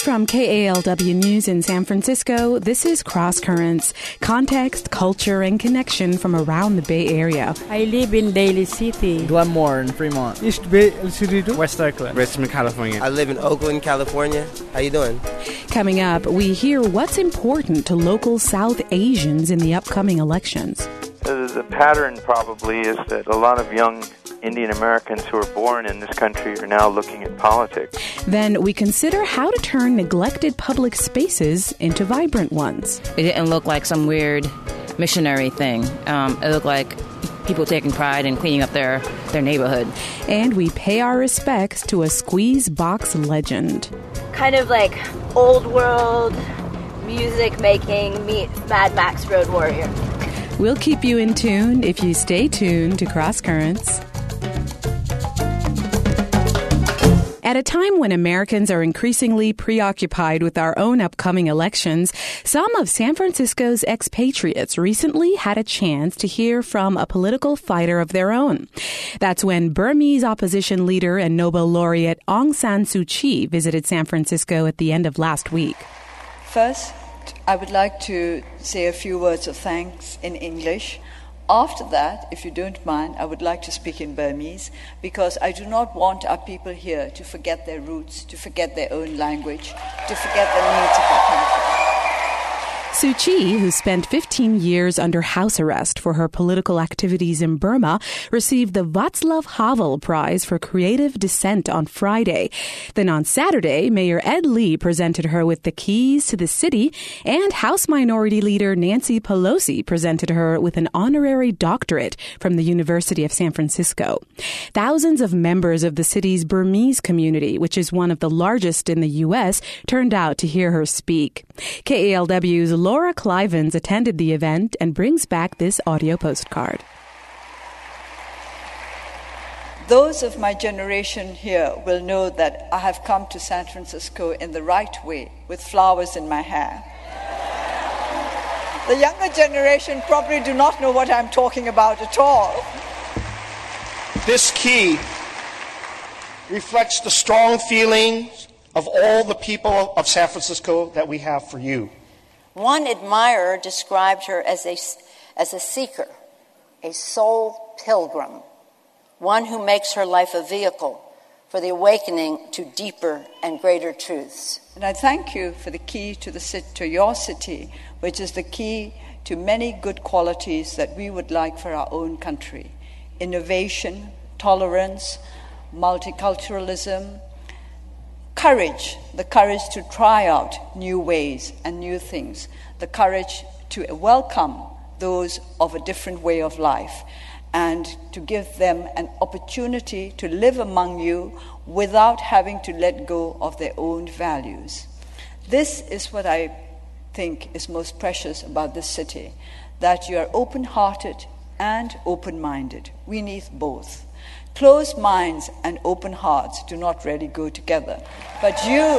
From KALW News in San Francisco, this is Cross Currents, context, culture, and connection from around the Bay Area. I live in Daly City, Glenmore and Fremont, East Bay, El Cerrito, West Oakland, Richmond, California. I live in Oakland, California. How you doing? Coming up, we hear what's important to local South Asians in the upcoming elections. The pattern probably is that a lot of young Indian Americans who are born in this country are now looking at politics. Then we consider how to turn neglected public spaces into vibrant ones. It didn't look like some weird missionary thing. It looked like people taking pride in cleaning up their neighborhood. And we pay our respects to a squeeze box legend. Kind of like old world music making meets Mad Max Road Warrior. We'll keep you in tune if you stay tuned to Cross Currents. At a time when Americans are increasingly preoccupied with our own upcoming elections, some of San Francisco's expatriates recently had a chance to hear from a political fighter of their own. That's when Burmese opposition leader and Nobel laureate Aung San Suu Kyi visited San Francisco at the end of last week. First, I would like to say a few words of thanks in English. After that, if you don't mind, I would like to speak in Burmese because I do not want our people here to forget their roots, to forget their own language, to forget the needs of our country. Suu Kyi, who spent 15 years under house arrest for her political activities in Burma, received the Václav Havel Prize for Creative Dissent on Friday. Then on Saturday, Mayor Ed Lee presented her with the keys to the city, and House Minority Leader Nancy Pelosi presented her with an honorary doctorate from the University of San Francisco. Thousands of members of the city's Burmese community, which is one of the largest in the U.S., turned out to hear her speak. KALW's Laura Clivens attended the event and brings back this audio postcard. Those of my generation here will know that I have come to San Francisco in the right way, with flowers in my hair. The younger generation probably do not know what I'm talking about at all. This key reflects the strong feelings of all the people of San Francisco that we have for you. One admirer described her as a seeker, a soul pilgrim, one who makes her life a vehicle for the awakening to deeper and greater truths. And I thank you for the key to your city, which is the key to many good qualities that we would like for our own country. Innovation, tolerance, multiculturalism, courage, the courage to try out new ways and new things, the courage to welcome those of a different way of life, and to give them an opportunity to live among you without having to let go of their own values. This is what I think is most precious about this city, that you are open-hearted and open-minded. We need both. Closed minds and open hearts do not really go together. But you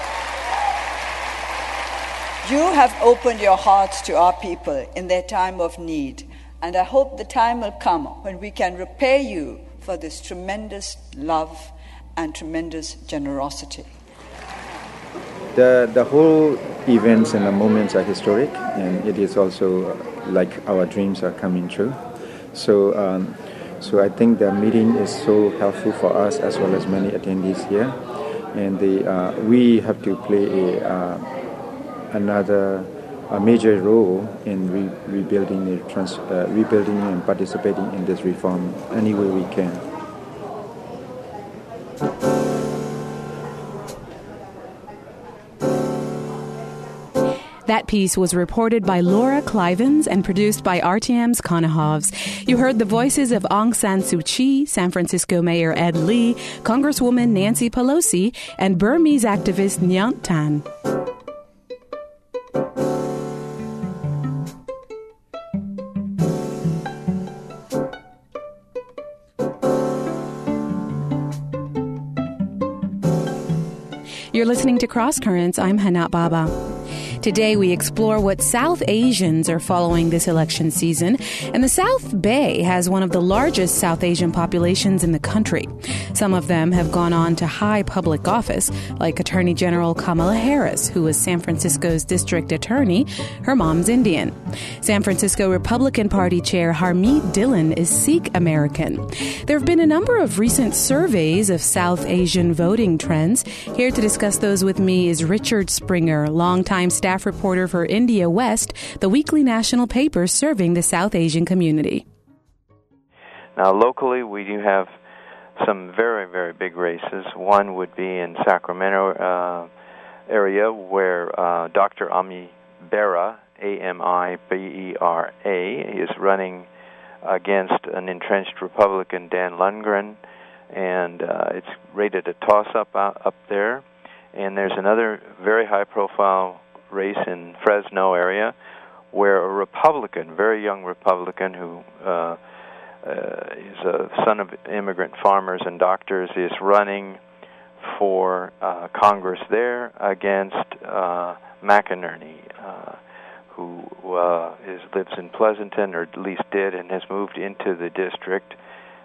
have opened your hearts to our people in their time of need. And I hope the time will come when we can repay you for this tremendous love and tremendous generosity. The whole events and the moments are historic, and it is also like our dreams are coming true. So I think the meeting is so helpful for us as well as many attendees here, and we have to play another major role in rebuilding and participating in this reform any way we can. That piece was reported by Laura Clivens and produced by RTM's Konahovs. You heard the voices of Aung San Suu Kyi, San Francisco Mayor Ed Lee, Congresswoman Nancy Pelosi, and Burmese activist Nyant Tan. You're listening to Cross Currents. I'm Hana Baba. Today we explore what South Asians are following this election season, and the South Bay has one of the largest South Asian populations in the country. Some of them have gone on to high public office, like Attorney General Kamala Harris, who was San Francisco's district attorney. Her mom's Indian. San Francisco Republican Party Chair Harmeet Dillon is Sikh American. There have been a number of recent surveys of South Asian voting trends. Here to discuss those with me is Richard Springer, longtime staff reporter for India West, the weekly national paper serving the South Asian community. Now, locally, we do have some very, very big races. One would be in Sacramento area where Dr. Ami Bera, A-M-I-B-E-R-A, is running against an entrenched Republican, Dan Lundgren, and it's rated a toss-up up there. And there's another very high-profile race in Fresno area where a Republican, very young Republican who is a son of immigrant farmers and doctors, is running for Congress there against McInerney, who lives in Pleasanton, or at least did, and has moved into the district.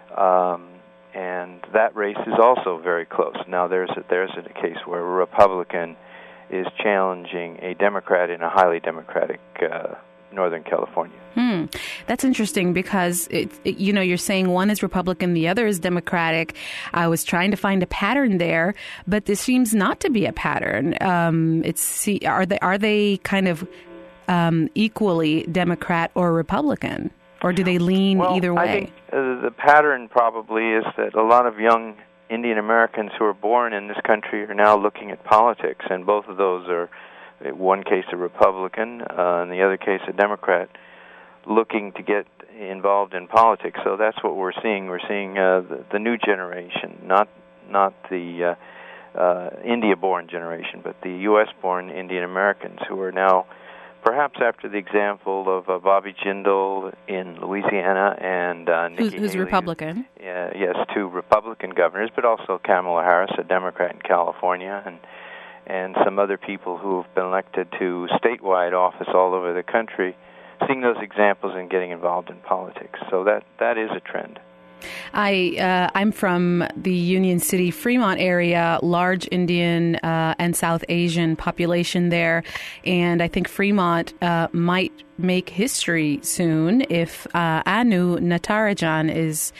And that race is also very close. Now, there's a case where a Republican is challenging a Democrat in a highly Democratic Northern California. That's interesting because, you're saying one is Republican, the other is Democratic. I was trying to find a pattern there, but this seems not to be a pattern. Are they kind of equally Democrat or Republican, or do they lean either way? I think the pattern probably is that a lot of young Indian Americans who are born in this country are now looking at politics, and both of those are, in one case, a Republican, in the other case, a Democrat, looking to get involved in politics. So that's what we're seeing. We're seeing the new generation, not the India-born generation, but the U.S.-born Indian Americans who are now, perhaps after the example of Bobby Jindal in Louisiana and Nikki who's Haley, Republican. Yes, two Republican governors, but also Kamala Harris, a Democrat in California, and some other people who have been elected to statewide office all over the country, seeing those examples and getting involved in politics. So that is a trend. I'm from the Union City, Fremont area, large Indian and South Asian population there, and I think Fremont might make history soon if Anu Natarajan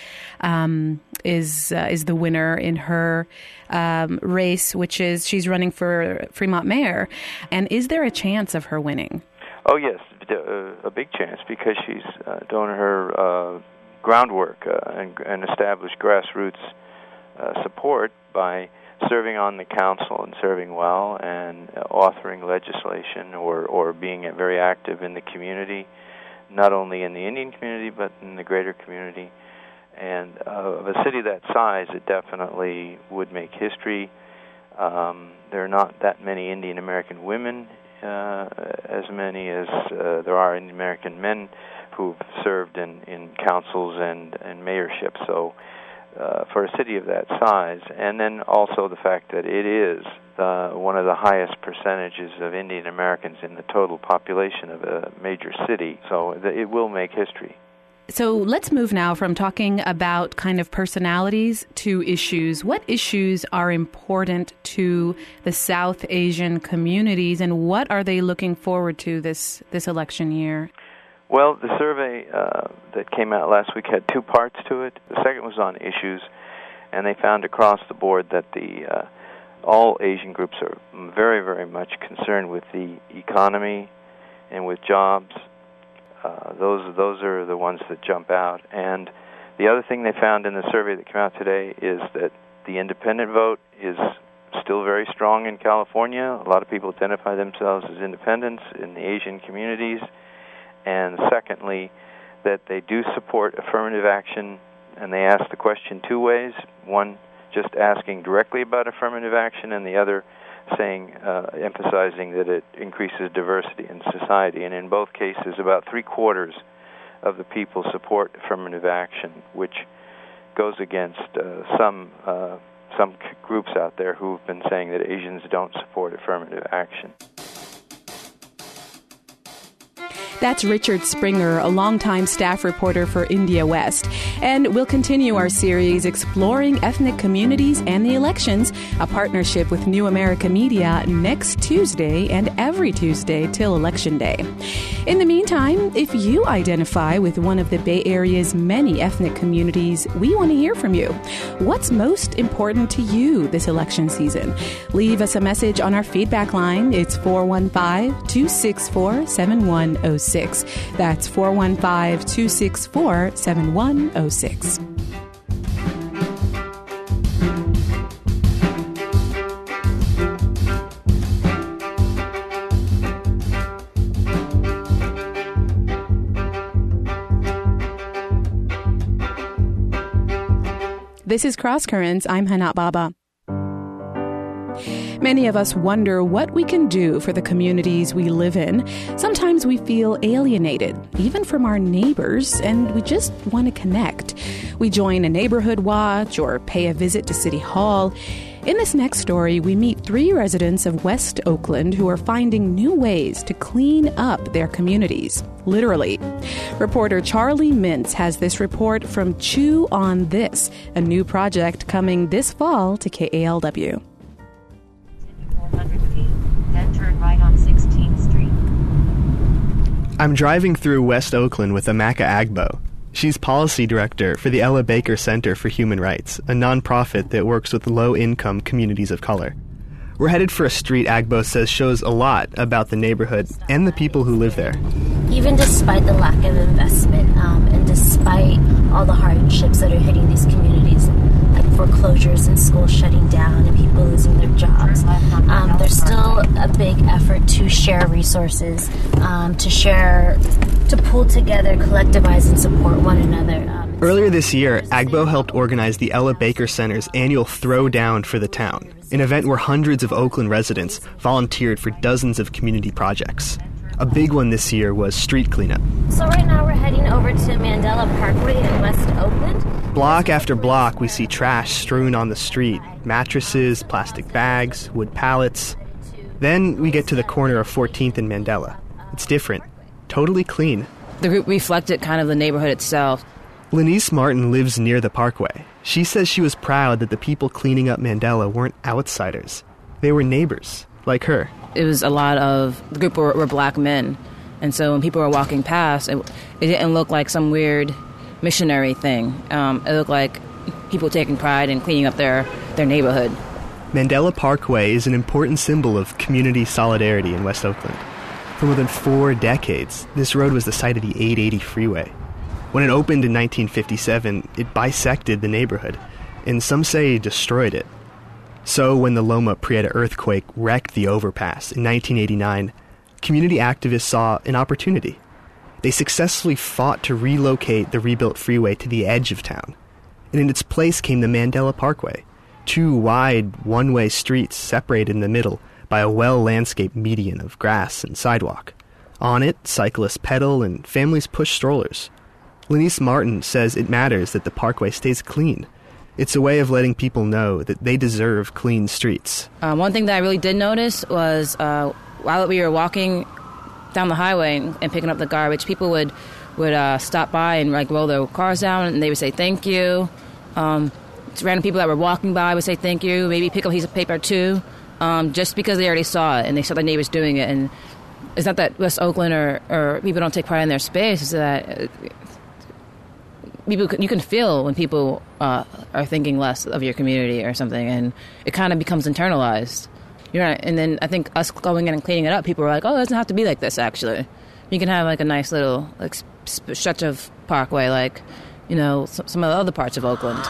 is the winner in her race, which is she's running for Fremont mayor. And is there a chance of her winning? Oh yes, a big chance, because she's doing her groundwork and established grassroots support by serving on the council and serving well and authoring legislation or being very active in the community, not only in the Indian community but in the greater community. And of a city that size, it definitely would make history. There are not that many Indian American women, as many as there are Indian American men who've served in councils and mayorships. So for a city of that size, and then also the fact that it is one of the highest percentages of Indian Americans in the total population of a major city, so it will make history. So let's move now from talking about kind of personalities to issues. What issues are important to the South Asian communities, and what are they looking forward to this election year? Well, the survey that came out last week had two parts to it. The second was on issues, and they found across the board that all Asian groups are very, very much concerned with the economy and with jobs. Those are the ones that jump out. And the other thing they found in the survey that came out today is that the independent vote is still very strong in California. A lot of people identify themselves as independents in the Asian communities. And secondly, that they do support affirmative action, and they ask the question two ways. One, just asking directly about affirmative action, and the other saying, emphasizing that it increases diversity in society. And in both cases, about 3/4 of the people support affirmative action, which goes against some groups out there who have been saying that Asians don't support affirmative action. That's Richard Springer, a longtime staff reporter for India West. And we'll continue our series exploring ethnic communities and the elections, a partnership with New America Media, next Tuesday and every Tuesday till Election Day. In the meantime, if you identify with one of the Bay Area's many ethnic communities, we want to hear from you. What's most important to you this election season? Leave us a message on our feedback line. It's 415-264-7106. That's 415-264-7106. This is Cross Currents. I'm Hana Baba. Many of us wonder what we can do for the communities we live in. Sometimes we feel alienated, even from our neighbors, and we just want to connect. We join a neighborhood watch or pay a visit to City Hall. In this next story, we meet 3 residents of West Oakland who are finding new ways to clean up their communities, literally. Reporter Charlie Mintz has this report from Chew on This, a new project coming this fall to KALW. 400 feet, then turn right on 16th Street. I'm driving through West Oakland with Amaka Agbo. She's policy director for the Ella Baker Center for Human Rights, a nonprofit that works with low-income communities of color. We're headed for a street Agbo says shows a lot about the neighborhood and the people who live there. Even despite the lack of investment and despite all the hardships that are hitting these communities, like foreclosures and schools shutting down and people losing their jobs, there's still a big effort to share resources, to pull together, collectivize, and support one another. Earlier this year, Agbo helped organize the Ella Baker Center's annual Throwdown for the Town, an event where hundreds of Oakland residents volunteered for dozens of community projects. A big one this year was street cleanup. So right now we're heading over to Mandela Parkway in West Oakland. Block after block, we see trash strewn on the street, mattresses, plastic bags, wood pallets. Then we get to the corner of 14th and Mandela. It's different, totally clean. The group reflected kind of the neighborhood itself. Lenice Martin lives near the parkway. She says she was proud that the people cleaning up Mandela weren't outsiders. They were neighbors, like her. It was a lot of, the group were black men. And so when people were walking past, it didn't look like some weird missionary thing. It looked like people taking pride in cleaning up their neighborhood. Mandela Parkway is an important symbol of community solidarity in West Oakland. For more than 4 decades, this road was the site of the 880 freeway. When it opened in 1957, it bisected the neighborhood, and some say destroyed it. So when the Loma Prieta earthquake wrecked the overpass in 1989, community activists saw an opportunity. They successfully fought to relocate the rebuilt freeway to the edge of town. And in its place came the Mandela Parkway, 2 wide, one-way streets separated in the middle by a well-landscaped median of grass and sidewalk. On it, cyclists pedal and families push strollers. Lenice Martin says it matters that the parkway stays clean. It's a way of letting people know that they deserve clean streets. One thing that I really did notice was while we were walking down the highway and picking up the garbage, people would stop by and like roll their cars down, and they would say thank you. Random people that were walking by would say thank you, maybe pick up a piece of paper too, just because they already saw it and they saw their neighbors doing it. And it's not that West Oakland or people don't take pride in their space, it's that you can feel when people are thinking less of your community or something, and it kind of becomes internalized. And then I think us going in and cleaning it up, people were like, oh, it doesn't have to be like this, actually. You can have like a nice little stretch of parkway like, some of the other parts of Oakland.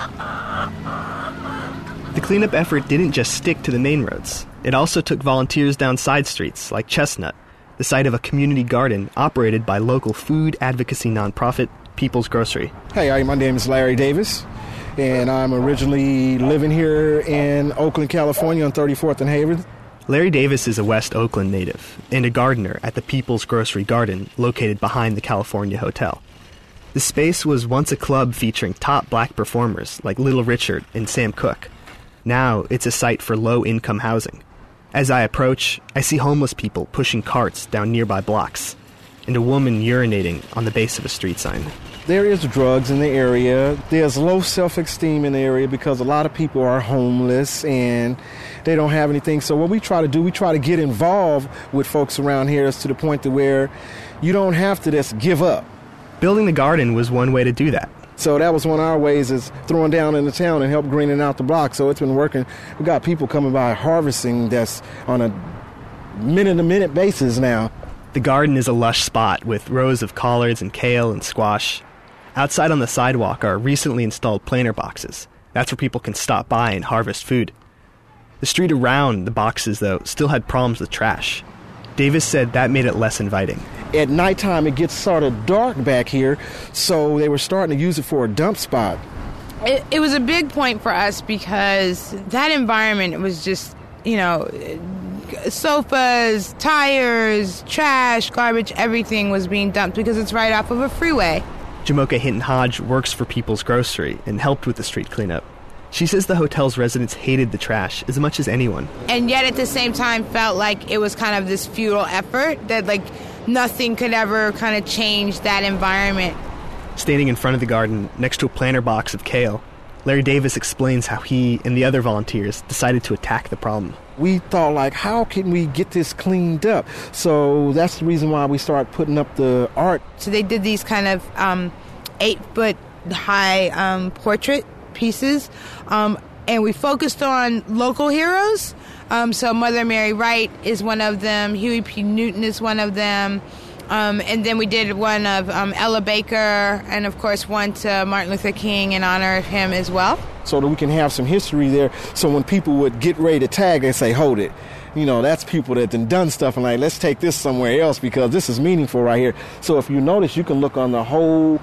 The cleanup effort didn't just stick to the main roads. It also took volunteers down side streets like Chestnut, the site of a community garden operated by local food advocacy nonprofit People's Grocery. Hey, my name is Larry Davis, and I'm originally living here in Oakland, California on 34th and Haven. Larry Davis is a West Oakland native and a gardener at the People's Grocery Garden located behind the California Hotel. The space was once a club featuring top black performers like Little Richard and Sam Cooke. Now it's a site for low-income housing. As I approach, I see homeless people pushing carts down nearby blocks. and a woman urinating on the base of a street sign. There is drugs in the area. There's low self-esteem in the area because a lot of people are homeless and they don't have anything. So what we try to do, we try to get involved with folks around here to the point to where you don't have to just give up. Building the garden was one way to do that. So that was one of our ways, is throwing down in the town and help greening out the block. So it's been working. We got people coming by harvesting that's on a minute-to-minute basis now. The garden is a lush spot with rows of collards and kale and squash. Outside on the sidewalk are recently installed planter boxes. That's where people can stop by and harvest food. The street around the boxes, though, still had problems with trash. Davis said that made it less inviting. At nighttime, it gets sort of dark back here, so they were starting to use it for a dump spot. It was a big point for us because that environment was just, sofas, tires, trash, garbage, everything was being dumped because it's right off of a freeway. Jamocha Hinton Hodge works for People's Grocery and helped with the street cleanup. She says the hotel's residents hated the trash as much as anyone. And yet at the same time felt like it was kind of this futile effort, that nothing could ever kind of change that environment. Standing in front of the garden next to a planter box of kale, Larry Davis explains how he and the other volunteers decided to attack the problem. We thought, how can we get this cleaned up? So that's the reason why we started putting up the art. So they did these kind of 8-foot high portrait pieces, and we focused on local heroes. So Mother Mary Wright is one of them, Huey P. Newton is one of them, and then we did one of Ella Baker, and of course one to Martin Luther King in honor of him as well. So that we can have some history there, so when people would get ready to tag, they say, hold it. That's people that done stuff and let's take this somewhere else because this is meaningful right here. So if you notice, you can look on the whole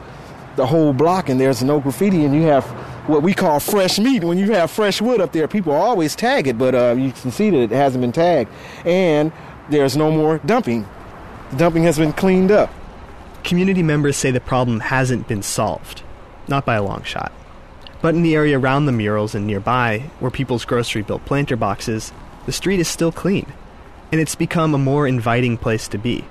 block and there's no graffiti, and you have what we call fresh meat. When you have fresh wood up there, people always tag it, but you can see that it hasn't been tagged. And there's no more dumping. The dumping has been cleaned up. Community members say the problem hasn't been solved, not by a long shot. But in the area around the murals and nearby, where People's Grocery built planter boxes, the street is still clean, and it's become a more inviting place to be.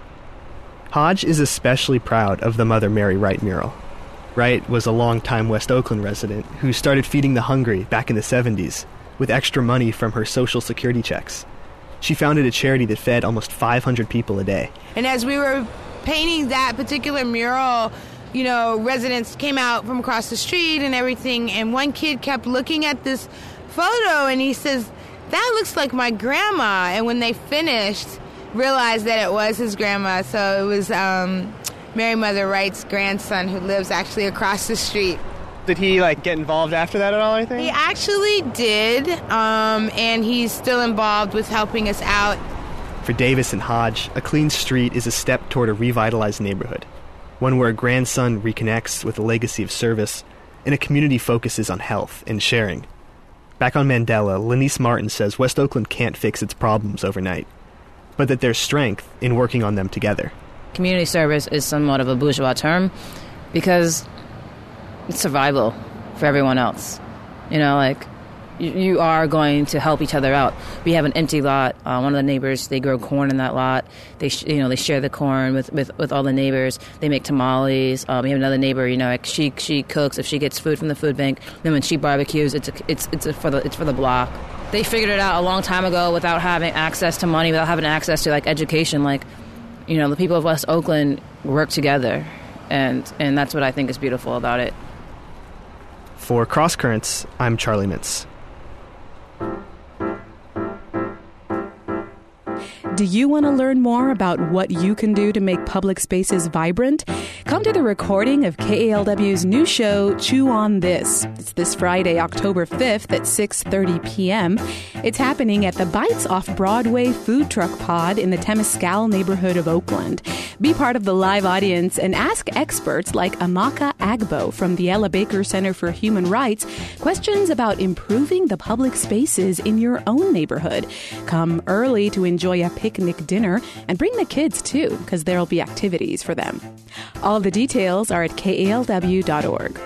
Hodge is especially proud of the Mother Mary Wright mural. Wright was a longtime West Oakland resident who started feeding the hungry back in the 70s with extra money from her Social Security checks. She founded a charity that fed almost 500 people a day. And as we were painting that particular mural, residents came out from across the street and everything, and one kid kept looking at this photo, and he says, "That looks like my grandma." And when they finished, realized that it was his grandma. So it was Mary Mother Wright's grandson, who lives actually across the street. Did he get involved after that at all, I think? He actually did, and he's still involved with helping us out. For Davis and Hodge, a clean street is a step toward a revitalized neighborhood, one where a grandson reconnects with a legacy of service, and a community focuses on health and sharing. Back on Mandela, Lanice Martin says West Oakland can't fix its problems overnight, but that there's strength in working on them together. Community service is somewhat of a bourgeois term because it's survival for everyone else. You are going to help each other out. We have an empty lot. One of the neighbors, they grow corn in that lot. They share the corn with all the neighbors. They make tamales. We have another neighbor, she cooks if she gets food from the food bank. Then when she barbecues, it's for the block. They figured it out a long time ago without having access to money, without having access to education. The people of West Oakland work together, and that's what I think is beautiful about it. For Cross Currents, I'm Charlie Mintz. Do you want to learn more about what you can do to make public spaces vibrant? Come to the recording of KALW's new show, Chew on This. It's this Friday, October 5th at 6:30 p.m. It's happening at the Bites Off-Broadway Food Truck Pod in the Temescal neighborhood of Oakland. Be part of the live audience and ask experts like Amaka Agbo from the Ella Baker Center for Human Rights questions about improving the public spaces in your own neighborhood. Come early to enjoy a picnic dinner, and bring the kids too, because there'll be activities for them. All the details are at kalw.org.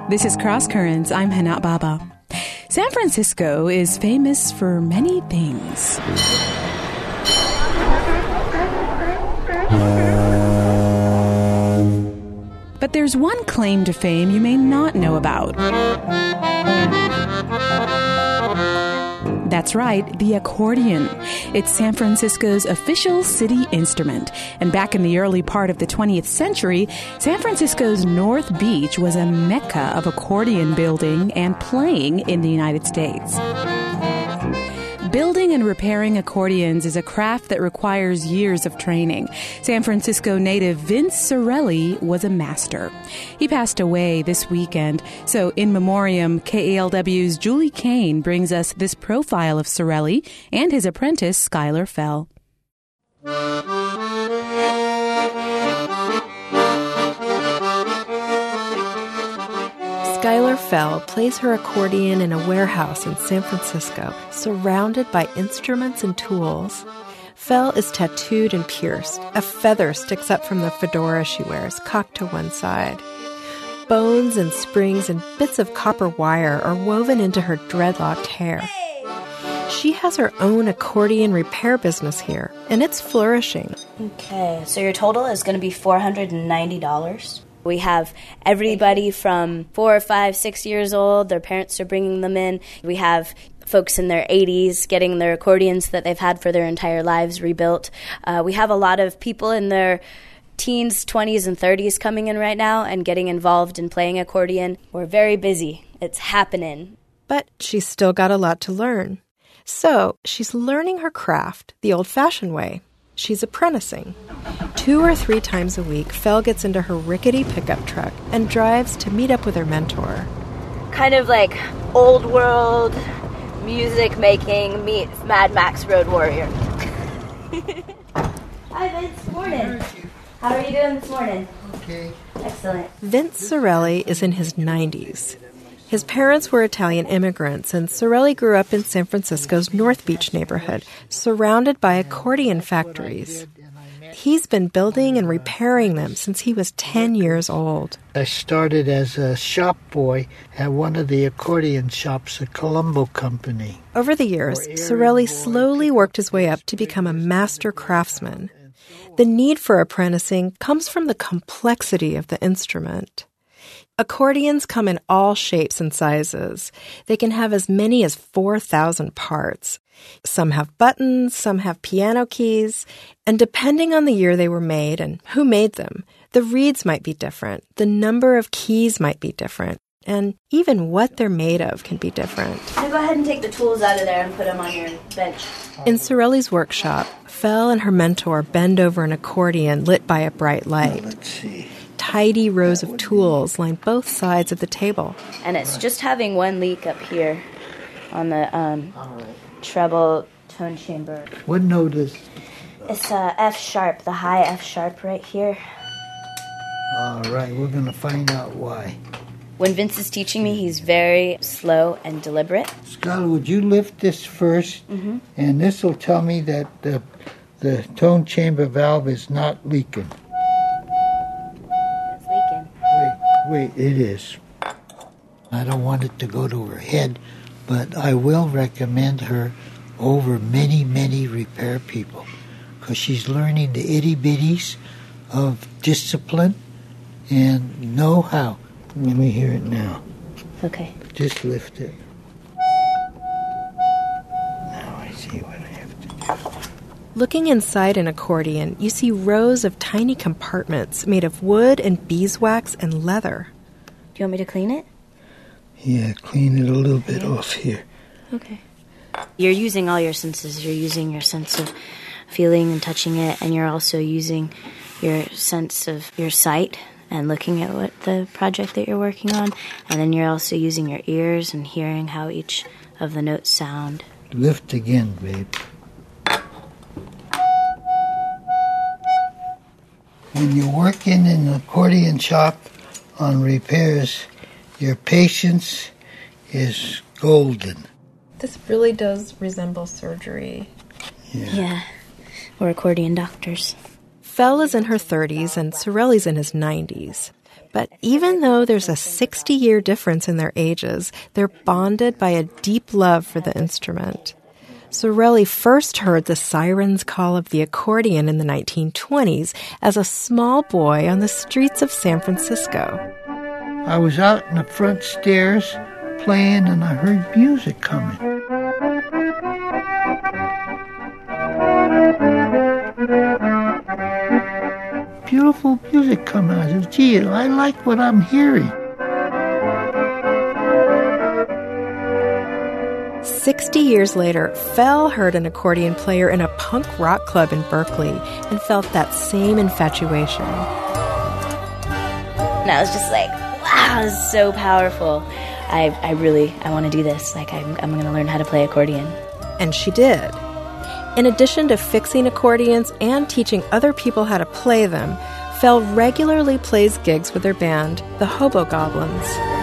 This is Cross Currents. I'm Hana Baba. San Francisco is famous for many things. But there's one claim to fame you may not know about. That's right, the accordion. It's San Francisco's official city instrument. And back in the early part of the 20th century, San Francisco's North Beach was a mecca of accordion building and playing in the United States. Building and repairing accordions is a craft that requires years of training. San Francisco native Vince Sorelli was a master. He passed away this weekend, so in memoriam, KALW's Julie Kane brings us this profile of Sorelli and his apprentice, Skylar Fell. Skylar Fell plays her accordion in a warehouse in San Francisco, surrounded by instruments and tools. Fell is tattooed and pierced. A feather sticks up from the fedora she wears, cocked to one side. Bones and springs and bits of copper wire are woven into her dreadlocked hair. She has her own accordion repair business here, and it's flourishing. Okay, so your total is going to be $490. We have everybody from 4, 5, 6 years old. Their parents are bringing them in. We have folks in their 80s getting their accordions that they've had for their entire lives rebuilt. We have a lot of people in their teens, 20s, and 30s coming in right now and getting involved in playing accordion. We're very busy. It's happening. But she's still got a lot to learn. So she's learning her craft the old-fashioned way. She's apprenticing. 2 or 3 times a week, Fell gets into her rickety pickup truck and drives to meet up with her mentor. Kind of like old world music making meets Mad Max Road Warrior. Hi, Vince. Good morning. How are you doing this morning? Okay. Excellent. Vince Sorelli is in his 90s. His parents were Italian immigrants, and Sorelli grew up in San Francisco's North Beach neighborhood, surrounded by accordion factories. He's been building and repairing them since he was 10 years old. I started as a shop boy at one of the accordion shops at Colombo Company. Over the years, Sorelli slowly worked his way up to become a master craftsman. The need for apprenticing comes from the complexity of the instrument. Accordions come in all shapes and sizes. They can have as many as 4,000 parts. Some have buttons, some have piano keys, and depending on the year they were made and who made them, the reeds might be different, the number of keys might be different, and even what they're made of can be different. Now go ahead and take the tools out of there and put them on your bench. In Sorelli's workshop, Fell and her mentor bend over an accordion lit by a bright light. Let's see. Tidy rows of tools line both sides of the table. And it's just having one leak up here on the treble tone chamber. What note is? It's F sharp, the high F sharp right here. All right, we're going to find out why. When Vince is teaching me, he's very slow and deliberate. Skylar, would you lift this first? Mm-hmm. And this will tell me that the tone chamber valve is not leaking. It's leaking. Wait, it is. I don't want it to go to her head, but I will recommend her over many, many repair people because she's learning the itty-bitties of discipline and know-how. Let me hear it now. Okay. Just lift it. Now I see what I have to do. Looking inside an accordion, you see rows of tiny compartments made of wood and beeswax and leather. Do you want me to clean it? Yeah, clean it a little bit off here. Okay. You're using all your senses. You're using your sense of feeling and touching it, and you're also using your sense of your sight and looking at what the project that you're working on, and then you're also using your ears and hearing how each of the notes sound. Lift again, babe. When you're working in an accordion shop on repairs, your patience is golden. This really does resemble surgery. Yeah. We're accordion doctors. Fell is in her 30s and Sorelli's in his 90s. But even though there's a 60-year difference in their ages, they're bonded by a deep love for the instrument. Sorelli first heard the siren's call of the accordion in the 1920s as a small boy on the streets of San Francisco. I was out in the front stairs playing and I heard music coming. Beautiful music coming. I said, gee, I like what I'm hearing. 60 years later, Fell heard an accordion player in a punk rock club in Berkeley and felt that same infatuation. And I was just like, wow, this is so powerful. I want to do this. Like, I'm going to learn how to play accordion. And she did. In addition to fixing accordions and teaching other people how to play them, Fell regularly plays gigs with her band, the Hobo Goblins.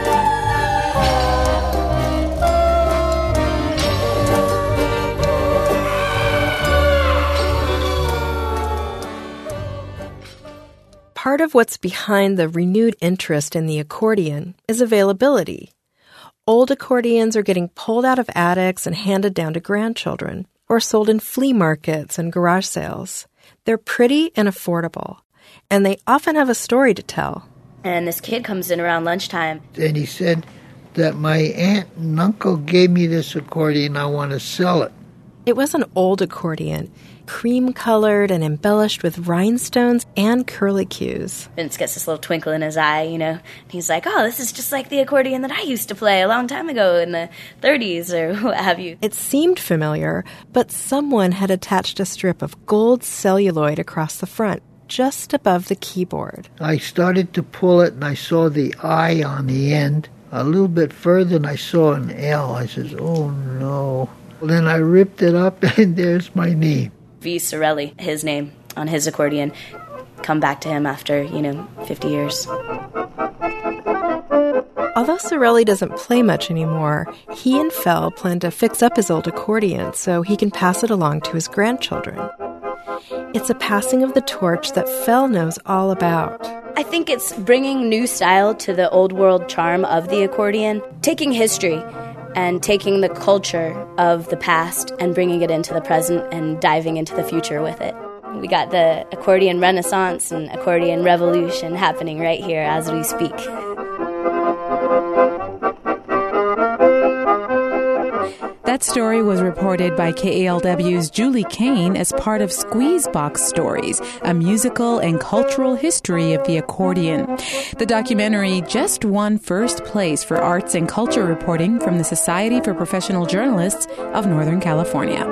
Part of what's behind the renewed interest in the accordion is availability. Old accordions are getting pulled out of attics and handed down to grandchildren, or sold in flea markets and garage sales. They're pretty and affordable, and they often have a story to tell. And this kid comes in around lunchtime. And he said that my aunt and uncle gave me this accordion, I want to sell it. It was an old accordion, cream-colored and embellished with rhinestones and curlicues. Vince gets this little twinkle in his eye, you know. And he's like, oh, this is just like the accordion that I used to play a long time ago in the 30s or what have you. It seemed familiar, but someone had attached a strip of gold celluloid across the front, just above the keyboard. I started to pull it, and I saw the I on the end. A little bit further, and I saw an L. I said, oh, no. Then I ripped it up, and there's my name. V. Sorelli, his name on his accordion. Come back to him after, 50 years. Although Sorelli doesn't play much anymore, he and Fell plan to fix up his old accordion so he can pass it along to his grandchildren. It's a passing of the torch that Fell knows all about. I think it's bringing new style to the old world charm of the accordion, taking history and taking the culture of the past and bringing it into the present and diving into the future with it. We got the accordion renaissance and accordion revolution happening right here as we speak. That story was reported by KALW's Julie Kane as part of Squeezebox Stories, a musical and cultural history of the accordion. The documentary just won first place for arts and culture reporting from the Society for Professional Journalists of Northern California.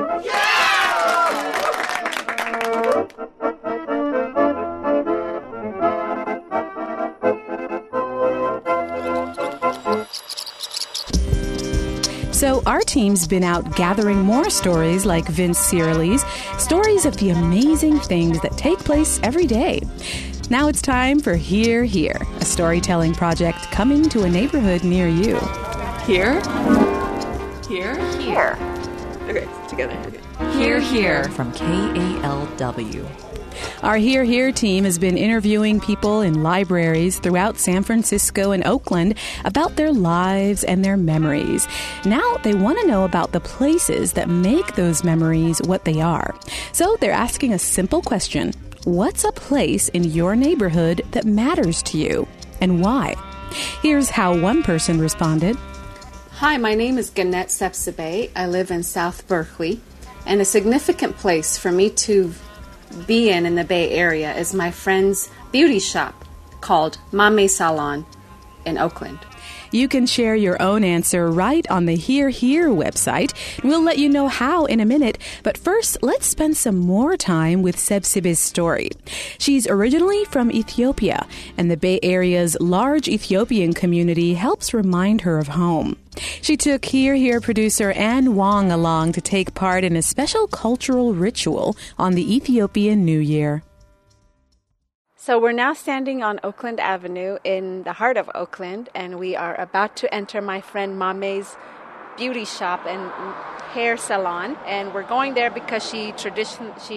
So our team's been out gathering more stories like Vince Cierli's, stories of the amazing things that take place every day. Now it's time for Hear Here, a storytelling project coming to a neighborhood near you. Here? Here? Here. Okay, together. Okay. Hear Here from KALW. Our Hear Here team has been interviewing people in libraries throughout San Francisco and Oakland about their lives and their memories. Now they want to know about the places that make those memories what they are. So they're asking a simple question. What's a place in your neighborhood that matters to you, and why? Here's how one person responded. Hi, my name is Gannett Sepsibe. I live in South Berkeley, and a significant place for me to be in the Bay Area is my friend's beauty shop called Mame Salon in Oakland. You can share your own answer right on the Hear Here website. We'll let you know how in a minute, but first, let's spend some more time with Sepsibe's story. She's originally from Ethiopia, and the Bay Area's large Ethiopian community helps remind her of home. She took Hear Here producer Ann Wong along to take part in a special cultural ritual on the Ethiopian New Year. So we're now standing on Oakland Avenue in the heart of Oakland, and we are about to enter my friend Mame's beauty shop and hair salon. And we're going there because she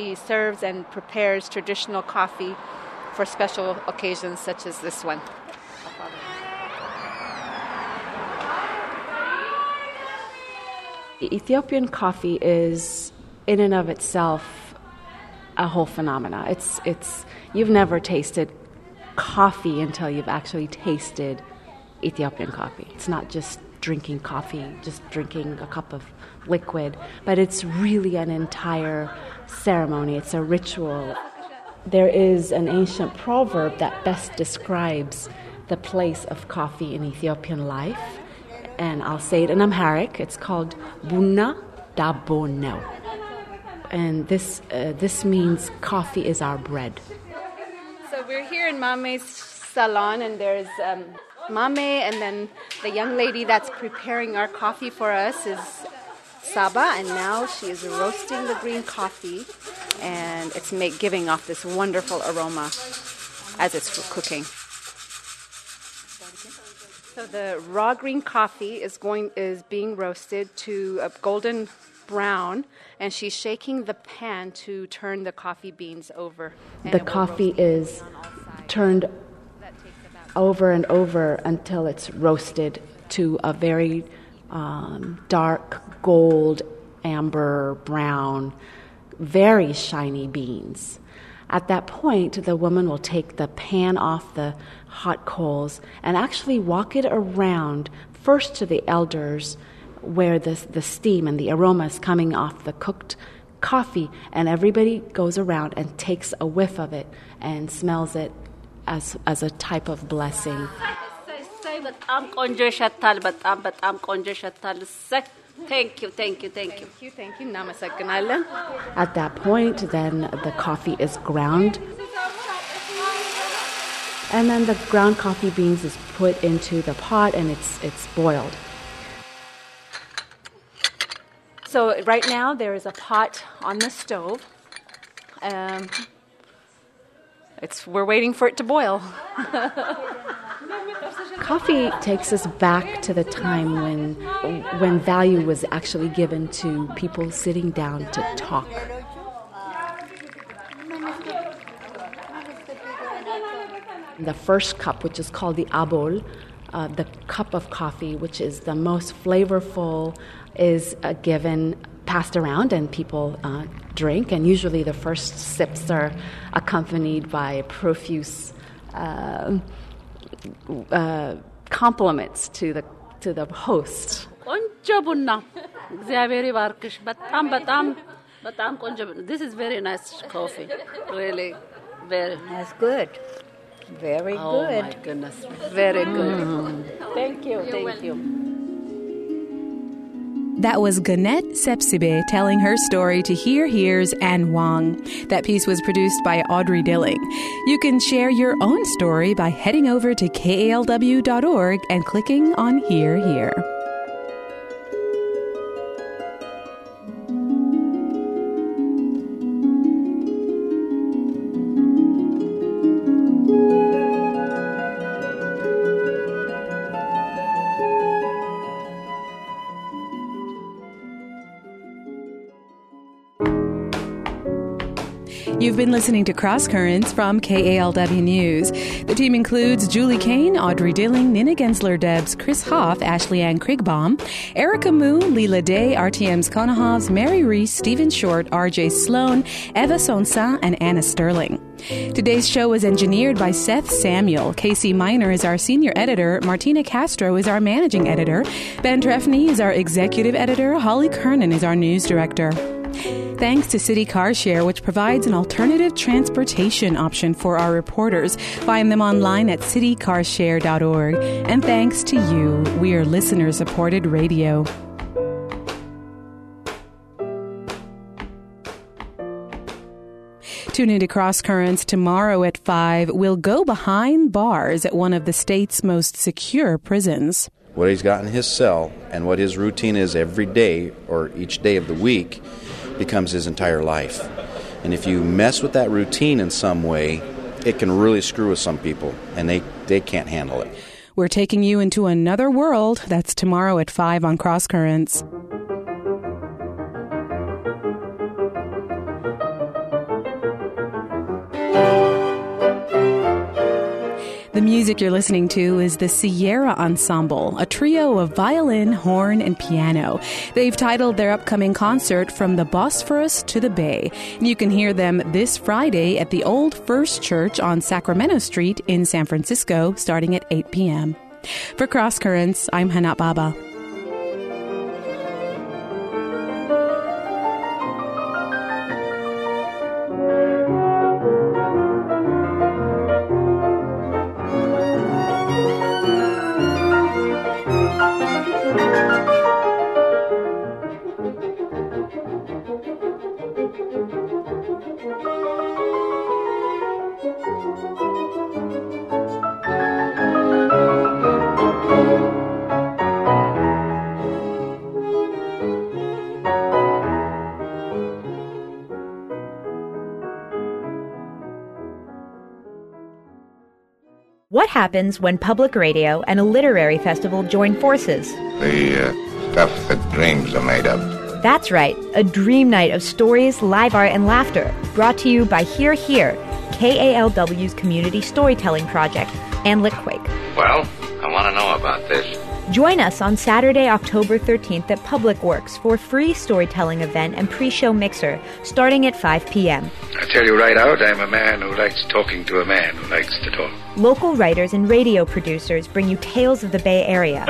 serves and prepares traditional coffee for special occasions such as this one. Ethiopian coffee is, in and of itself, a whole phenomena. It's you've never tasted coffee until you've actually tasted Ethiopian coffee. It's not just drinking coffee, just drinking a cup of liquid, but it's really an entire ceremony. It's a ritual. There is an ancient proverb that best describes the place of coffee in Ethiopian life, and I'll say it in Amharic. It's called Buna Dabo No, and this means coffee is our bread. So we're here in Mame's salon, and there's Mame, and then the young lady that's preparing our coffee for us is Saba, and now she is roasting the green coffee, and it's giving off this wonderful aroma as it's cooking. So the raw green coffee is being roasted to a golden brown, and she's shaking the pan to turn the coffee beans over. The coffee is turned over and over until it's roasted to a very dark gold, amber, brown, very shiny beans. At that point, the woman will take the pan off the hot coals and actually walk it around first to the elders where the steam and the aroma is coming off the cooked coffee, and everybody goes around and takes a whiff of it and smells it as a type of blessing. Thank you. Namaskar. At that point, then the coffee is ground, and then the ground coffee beans is put into the pot and it's boiled. So right now there is a pot on the stove. We're waiting for it to boil. Coffee takes us back to the time when value was actually given to people sitting down to talk. The first cup, which is called the abol, the cup of coffee, which is the most flavorful, is passed around, and people drink. And usually the first sips are accompanied by profuse compliments to the host. This is very nice coffee. Really, very. That's good. Very good. Oh my goodness. Very good. Thank you. That was Gonette Sepsibe telling her story to Here Hears and Wang. That piece was produced by Audrey Dilling. You can share your own story by heading over to KALW.org and clicking on Here Hear. You've been listening to Cross Currents from KALW News. The team includes Julie Kane, Audrey Dilling, Nina Gensler-Debs, Chris Hoff, Ashley Ann Krigbaum, Erica Moon, Leela Day, RTM's Konahovs, Mary Reese, Stephen Short, RJ Sloan, Eva Sonsa, and Anna Sterling. Today's show was engineered by Seth Samuel. Casey Miner is our senior editor. Martina Castro is our managing editor. Ben Trefny is our executive editor. Holly Kernan is our news director. Thanks to City Car Share, which provides an alternative transportation option for our reporters. Find them online at citycarshare.org. And thanks to you, we are listener-supported radio. Tune into Cross Currents tomorrow at 5. We'll go behind bars at one of the state's most secure prisons. What he's got in his cell and what his routine is every day or each day of the week becomes his entire life. And if you mess with that routine in some way, it can really screw with some people, and they can't handle it. We're taking you into another world. That's tomorrow at 5 on Cross Currents. The music you're listening to is the Sierra Ensemble, a trio of violin, horn, and piano. They've titled their upcoming concert From the Bosphorus to the Bay. You can hear them this Friday at the Old First Church on Sacramento Street in San Francisco, starting at 8 p.m. For Cross Currents, I'm Hana Baba. What happens when public radio and a literary festival join forces? The stuff that dreams are made of. That's right, a dream night of stories, live art, and laughter, brought to you by Hear Here, KALW's community storytelling project, and Litquake. Well, I want to know about this. Join us on Saturday, October 13th at Public Works for a free storytelling event and pre-show mixer, starting at 5 p.m. I tell you right out, I'm a man who likes talking to a man who likes to talk. Local writers and radio producers bring you tales of the Bay Area.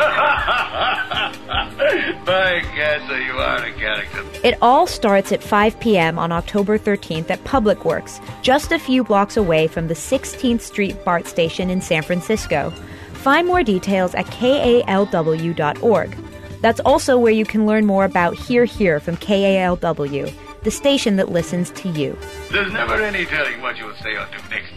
By Gaza, you are a character. It all starts at 5 p.m. on October 13th at Public Works, just a few blocks away from the 16th Street BART station in San Francisco. Find more details at KALW.org. That's also where you can learn more about Hear Here from KALW, the station that listens to you. There's never any telling what you'll say or do next.